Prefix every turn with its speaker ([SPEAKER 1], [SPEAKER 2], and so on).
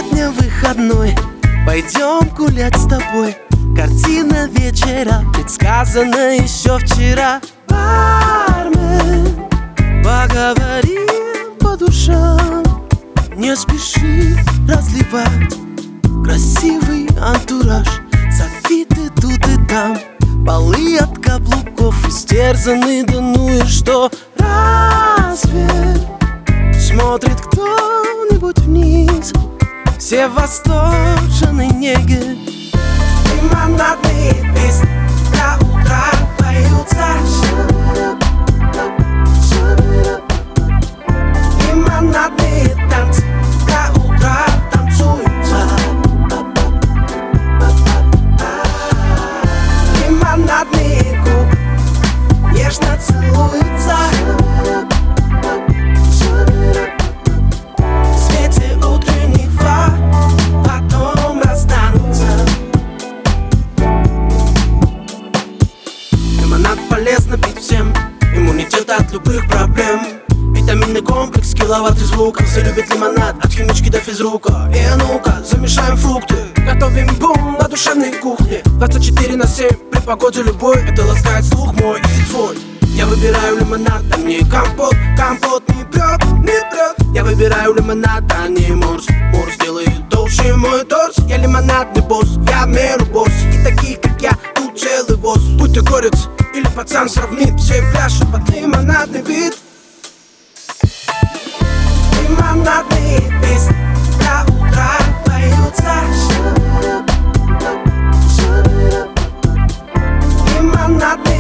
[SPEAKER 1] Сегодня выходной, пойдем гулять с тобой. Картина вечера предсказана еще вчера. Бармен, поговорим по душам. Не спеши разливать красивый антураж. Софиты тут и там, полы от каблуков истерзаны, да ну и что? Разве смотрит кто-нибудь вниз? Все в восторженной неге. Лимонадные песни до утра поются. Лимонадные танцы до утра танцуются. Лимонадные губы нежно целуются. В свете утренних фар потом расстанутся. Лимонад полезно пить всем, иммунитет от любых проблем. Витаминный комплекс, киловатт звука. Все любят лимонад, от химички до физрука. И ну-ка, замешаем фрукты, готовим бум на душевной кухне. 24/7, при погоде любой, это ласкает слух мой и твой. Я выбираю лимонад, а не компот. Компот не прет, не прет. Я выбираю лимонад, а не морс. Морс делает толще мой торс. Я лимонадный босс, я в меру босс. И таких, как я, тут целый босс. Будь ты горец или пацан, сравни. Все пляшут под лимонадный бит. Лимонадные песни до утра поются. Лимонадные